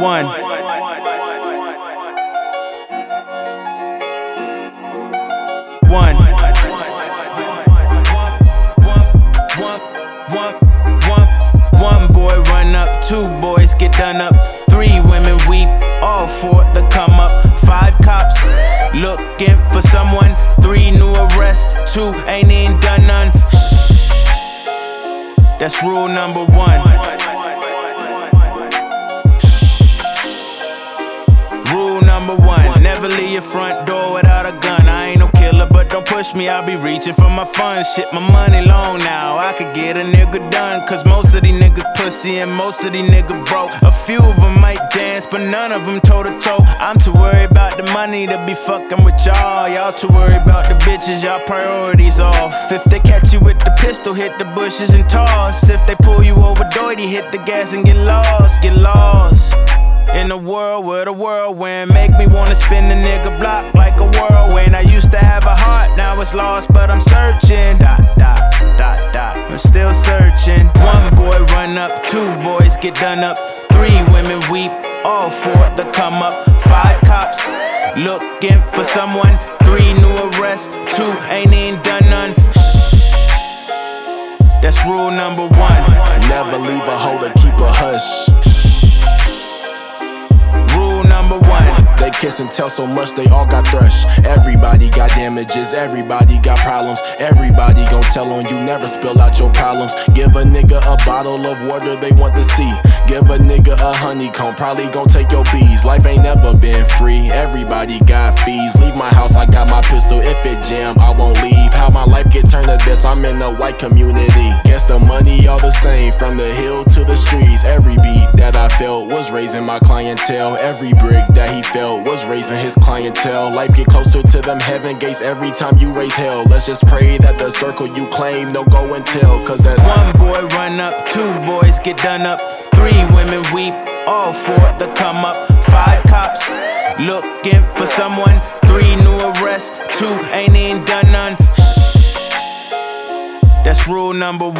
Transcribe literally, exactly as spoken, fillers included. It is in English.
one. One. One boy run up, two boys get done up, three women weep, all for the come up. Five cops looking for someone, three new arrests, two ain't even done none. Shh. That's rule number one. Shh. Rule number one, never leave your front door without a gun. I ain't no killer, but don't push me, I'll be reaching for my funds. Shit, my money long now, I could get a nigga done. Cause most of these niggas pussy and most of these niggas broke. A few of them might dance, but none of them toe to toe. I'm too worried about the money to be fucking with y'all. Y'all too worried about the bitches, y'all priorities off. If they catch you with the pistol, hit the bushes and toss. If they pull you over doity, hit the gas and get lost, get lost. In a world where the whirlwind make me wanna spin the nigga block like a whirlwind. I used to have a heart, now it's lost, but I'm searching. Dot, dot, dot, dot, I'm still searching. One boy run up, two boys get done up, three women weep, all for the come up. Five cops looking for someone, three new arrests, two ain't even done none. Shh. That's rule number one. Never leave a hoe to keep a hush. Number one. They kiss and tell so much they all got thrush. Everybody got damages, everybody got problems. Everybody gon' tell on you, never spill out your problems. Give a nigga a bottle of water they want to see. Give a nigga a honeycomb, probably gon' take your bees. Life ain't never been free, everybody got fees. Leave my house, I got my pistol, if it jam, I won't leave. How my life get turned to this, I'm in the white community. Guess the money all the same, from the hill to the streets. Every beat that I felt was raising my clientele. Every brick that he felt was raising his clientele. Life get closer to them heaven gates every time you raise hell. Let's just pray that the circle you claim no go and tell, cause that's one boy run up, two boys get done up, three women weep, all for the come up. Five cops looking for someone, three new arrests, two ain't even done none. Shh. That's rule number one.